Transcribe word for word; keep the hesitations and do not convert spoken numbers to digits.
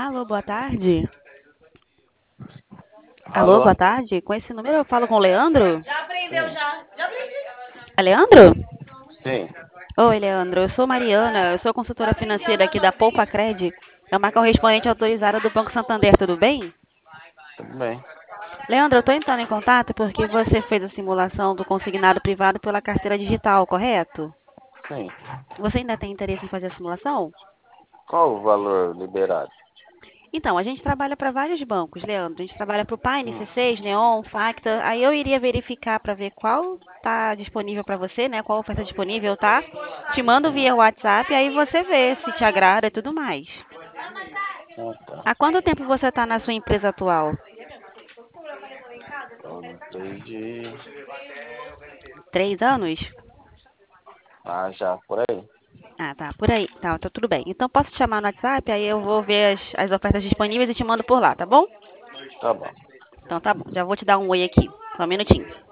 Alô, boa tarde. Alô, Alô? boa tarde. Com esse número eu falo com o Leandro? Já aprendeu, Sim. já. Já aprendi. É Leandro? Sim, Oi, Leandro. Eu sou Mariana, eu sou Já consultora aprendeu financeira na aqui da novinha. Poupa Cred. É uma correspondente autorizada do Banco Santander, tudo bem? tudo bem. Leandro, eu estou entrando em contato porque você fez a simulação do consignado privado pela carteira digital, correto? Sim. Você ainda tem interesse em fazer a simulação? Qual o valor liberado? Então, a gente trabalha para vários bancos, Leandro. A gente trabalha para o Paine, Hum, C seis, Neon, Facta. Aí eu iria verificar para ver qual está disponível para você, né? Qual oferta disponível tá. Te mando hum. via WhatsApp, aí você vê se te agrada e tudo mais. Ah, tá. Há quanto tempo você está na sua empresa atual? Eu desde... Três anos? Ah, já, por aí. Ah, tá, por aí. Tá, tá tudo bem. Então posso te chamar no WhatsApp, aí eu vou ver as, as ofertas disponíveis e te mando por lá, tá bom? Tá bom. Então tá bom, já vou te dar um oi aqui. Só um minutinho.